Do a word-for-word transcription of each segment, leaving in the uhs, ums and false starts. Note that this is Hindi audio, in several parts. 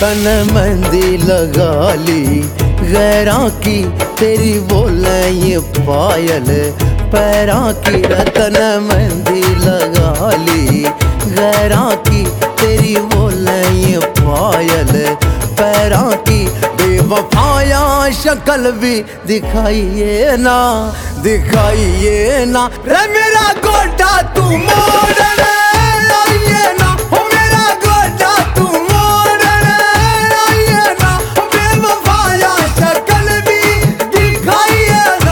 तन मेहंदी लगा ली गैरां की, तेरी बोले ये पायल पैरां की। तन मेहंदी लगा ली गैरां की, तेरी बोले ये पायल पैरां की। बेवफाया शक्ल भी दिखाइए ना, दिखाइए ना रे मेरा गोटा तू मोड़ ले आइए ना, हो मेरा गोटा तू मोड़ ले आइए ना। बेवफाया शक्ल भी दिखाइए ना।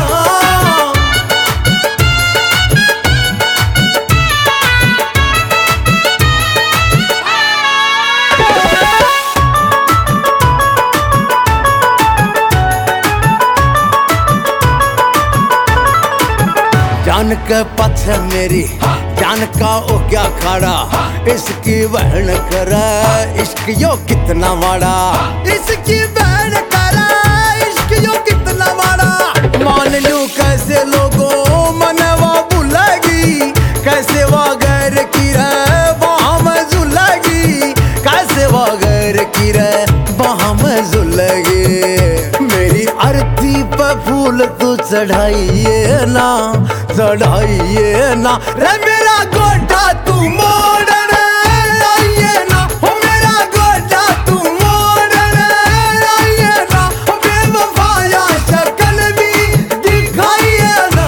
जान के पथ मेरी जान का ओ क्या खाड़ा, इसकी बहन करे इश्क यो कितना वाड़ा, इसकी बहन करे इश्क यो कितना वाड़ा। मान लूं कैसे लोगों मनवा भूलेगी, कैसे वो गैर की रे वहाँ में झूलेगी, कैसे वो गैर की रे वहाँ में झूलेगी। मेरी अर्थी पे फूल तू चढ़ाइए ना, चढ़ाइए ना रे मेरा गोटा तू मोड़ ले आइए ना, हो मेरा गोटा तू मोड़ ले आइए ना। बेवफाया शक्ल भी दिखाइए ना।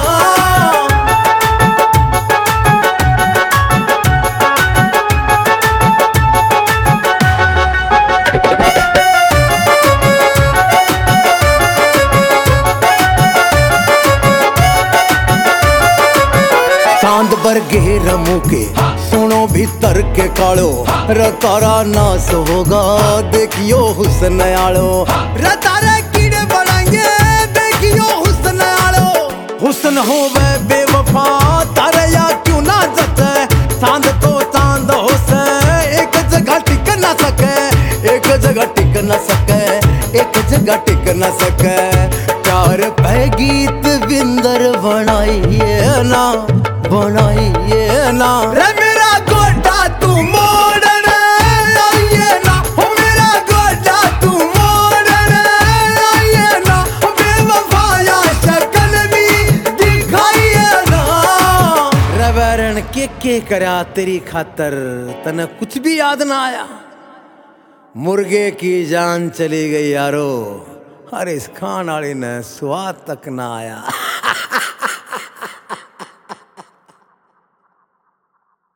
चांद बरगे रमू के सुनो भीतर के कालो, रतारा नास होगा देखियो हुस्न आलो। रतारे कीड़े बनाएंगे देखियो हुस्न आलो। हुस्न हो वे बेवफा तारे या क्यों ना जचे, चांद तो चांद हो से एक जगह टिक ना सके, एक जगह टिक ना सके, एक जगह टिक ना सके। प्यार पे गीत बिंदर बनाइए ना, बनाइए ना रे मेरा गोटा तू मोड़ ले आइए ना, हो मेरा गोटा तू मोड़ ले आइए ना। बेवफाया शक्ल भी दिखाइए ना। रवैरण के के करा तेरी खातर, तने कुछ भी याद ना आया। मुर्गे की जान चली गई यारो, अरे इस खान वाली ने स्वाद तक ना आया।